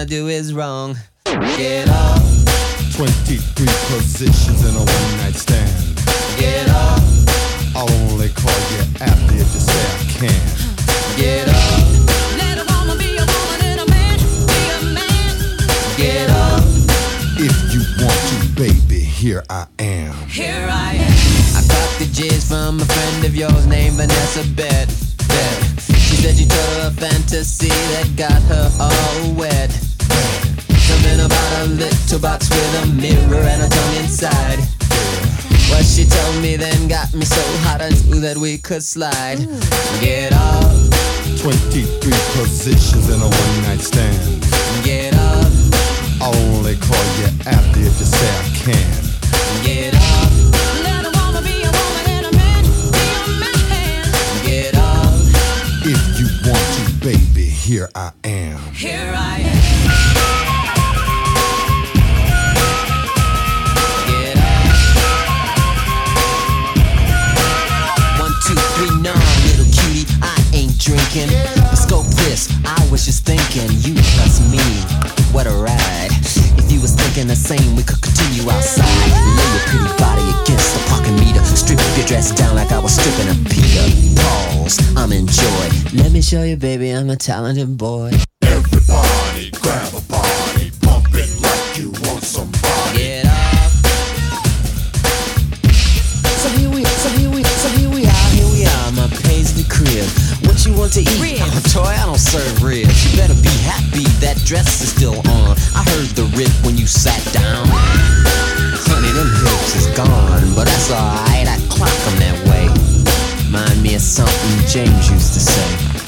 wanna do is wrong. Get up. 23 positions in a one-night stand. Get up. I'll only call you after you just say I can. Get up. Let a woman be a woman and a man be a man. Get up. If you want to, baby, here I am. Here I am. I got the jizz from a friend of yours named Vanessa Bet. She said you told her a fantasy that got her all wet. Something about a little box with a mirror and a tongue inside. What she told me then got me so hot I knew that we could slide. Get up. 23 positions in a one-night stand. Get up. I'll only call you after you just say I can. Get up. Let a woman be a woman and a man be a man. Get up. If you want to, baby, here I am. Here I am. Get up. 1, 2, 3, no, little cutie, I ain't drinking. Scope this, I was just thinking, you plus me, what a ride. If you was thinking the same, we could continue outside. Lay your pretty body against the parking meter. Strip your dress down like I was stripping a Peter. Pause, I'm in joy. Let me show you, baby, I'm a talented boy. Everybody grab a body, pump it like you want somebody. Get up. So here we are, my paisley crib. What you want to eat? Ribs. Oh, toy, I don't serve ribs. You better be happy that dress is still on. I heard the rip when you sat down. Honey, them hips is gone, but that's alright, I clock 'em that way. Mind me of something James used to say.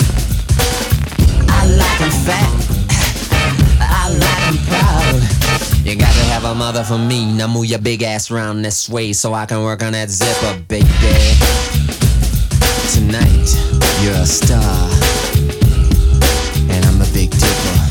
I like 'em fat, I like 'em proud. You got to have a mother for me. Now move your big ass round this way so I can work on that zipper, baby. Tonight, you're a star, and I'm a big dipper.